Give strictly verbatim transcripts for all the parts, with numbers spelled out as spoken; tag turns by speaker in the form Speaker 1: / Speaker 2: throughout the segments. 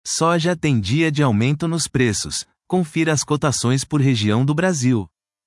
Speaker 1: Soja tem dia de aumento nos preços. Confira as cotações por região do Brasil.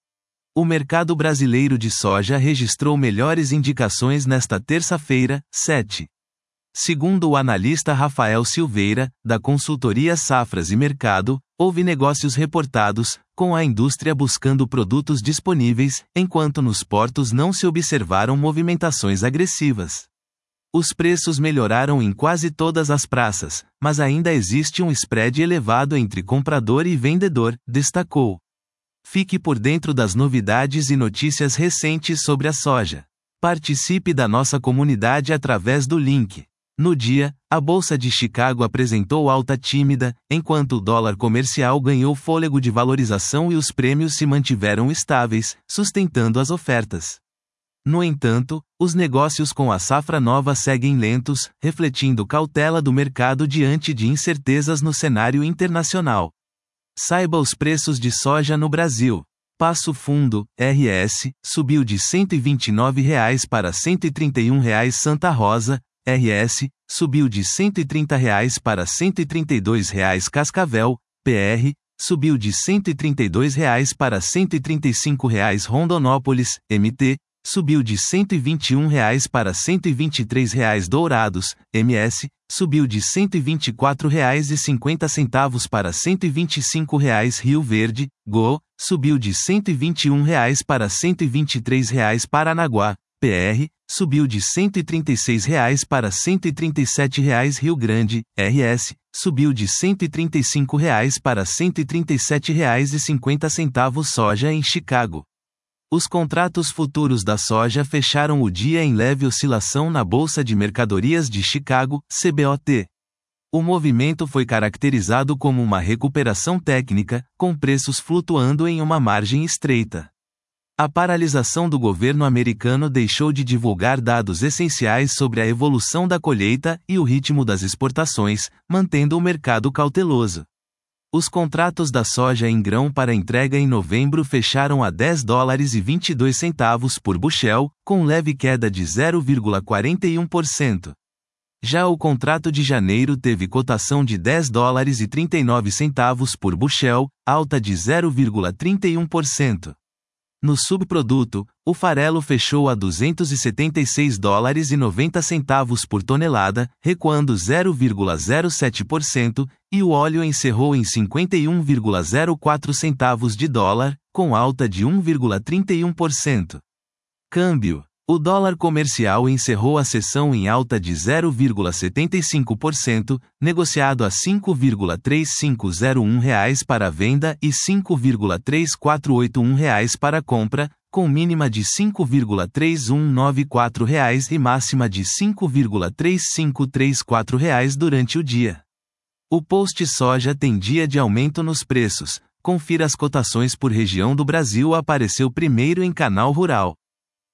Speaker 1: O mercado brasileiro de soja registrou melhores indicações nesta terça-feira, sete. Segundo o analista Rafael Silveira, da consultoria Safras e Mercado, houve negócios reportados, com a indústria buscando produtos disponíveis, enquanto nos portos não se observaram movimentações agressivas. Os preços melhoraram em quase todas as praças, mas ainda existe um spread elevado entre comprador e vendedor, destacou. Fique por dentro das novidades e notícias recentes sobre a soja. Participe da nossa comunidade através do link. No dia, a Bolsa de Chicago apresentou alta tímida, enquanto o dólar comercial ganhou fôlego de valorização e os prêmios se mantiveram estáveis, sustentando as ofertas. No entanto, os negócios com a safra nova seguem lentos, refletindo cautela do mercado diante de incertezas no cenário internacional. Saiba os preços de soja no Brasil. Passo Fundo, R S, subiu de cento e vinte e nove reais para cento e trinta e um reais. Santa Rosa, R S, subiu de cento e trinta reais para cento e trinta e dois reais. Cascavel, P R, subiu de cento e trinta e dois reais para cento e trinta e cinco reais. Rondonópolis, M T, subiu de cento e vinte e um reais para cento e vinte e três reais. Dourados, M S, subiu de cento e vinte e quatro reais e cinquenta centavos para cento e vinte e cinco reais. Rio Verde, G O, subiu de cento e vinte e um reais para cento e vinte e três reais. Paranaguá, P R, subiu de cento e trinta e seis reais para cento e trinta e sete reais. Rio Grande, R S, subiu de cento e trinta e cinco reais para cento e trinta e sete reais e cinquenta centavos. Soja em Chicago. Os contratos futuros da soja fecharam o dia em leve oscilação na Bolsa de Mercadorias de Chicago, C B O T. O movimento foi caracterizado como uma recuperação técnica, com preços flutuando em uma margem estreita. A paralisação do governo americano deixou de divulgar dados essenciais sobre a evolução da colheita e o ritmo das exportações, mantendo o mercado cauteloso. Os contratos da soja em grão para entrega em novembro fecharam a dez dólares e vinte e dois centavos por bushel, com leve queda de zero vírgula quarenta e um por cento. Já o contrato de janeiro teve cotação de dez dólares e trinta e nove centavos por bushel, alta de zero vírgula trinta e um por cento. No subproduto, o farelo fechou a duzentos e setenta e seis dólares e noventa centavos por tonelada, recuando zero vírgula zero sete por cento, e o óleo encerrou em cinquenta e um vírgula zero quatro centavos de dólar, com alta de um vírgula trinta e um por cento. Câmbio. O dólar comercial encerrou a sessão em alta de zero vírgula setenta e cinco por cento, negociado a cinco vírgula três cinco zero um reais para venda e cinco vírgula três quatro oito um reais para compra, com mínima de cinco vírgula três um nove quatro reais e máxima de cinco vírgula três cinco três quatro reais durante o dia. O Post Soja tem dia de aumento nos preços. Confira as cotações por região do Brasil. Apareceu primeiro em Canal Rural.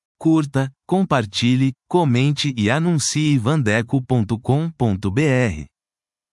Speaker 1: Curta, compartilhe, comente e anuncie vandeco ponto com ponto br.